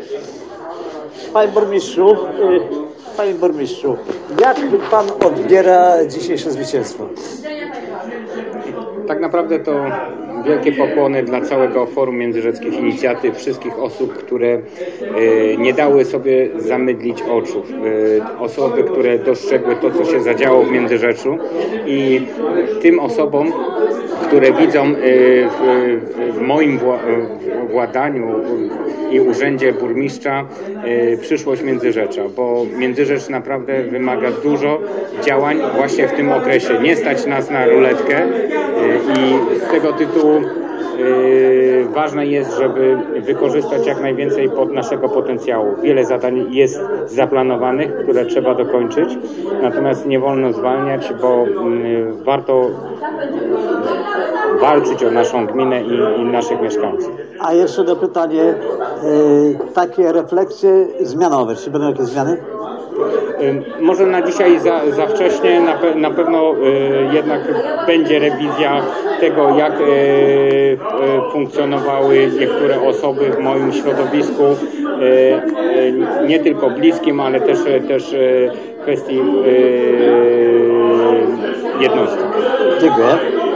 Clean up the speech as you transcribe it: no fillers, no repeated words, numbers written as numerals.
Panie burmistrzu, jak pan odbiera dzisiejsze zwycięstwo? Tak naprawdę to wielkie pokłony dla całego Forum Międzyrzeczkich Inicjatyw, wszystkich osób, które nie dały sobie zamydlić oczu. Osoby, które dostrzegły to, co się zadziało w Międzyrzeczu, i tym osobom, które widzą w moim władaniu i urzędzie burmistrza przyszłość Międzyrzecza, bo Międzyrzecz naprawdę wymaga dużo działań właśnie w tym okresie. Nie stać nas na ruletkę i z tego tytułu ważne jest, żeby wykorzystać jak najwięcej naszego potencjału. Wiele zadań jest zaplanowanych, które trzeba dokończyć, natomiast nie wolno zwalniać, bo warto walczyć o naszą gminę i naszych mieszkańców. A jeszcze do pytanie, takie refleksje zmianowe, czy będą jakieś zmiany? Może na dzisiaj za wcześnie, na pewno jednak będzie rewizja tego, jak funkcjonowały niektóre osoby w moim środowisku, nie tylko bliskim, ale też kwestii jednostek. Dziękuję.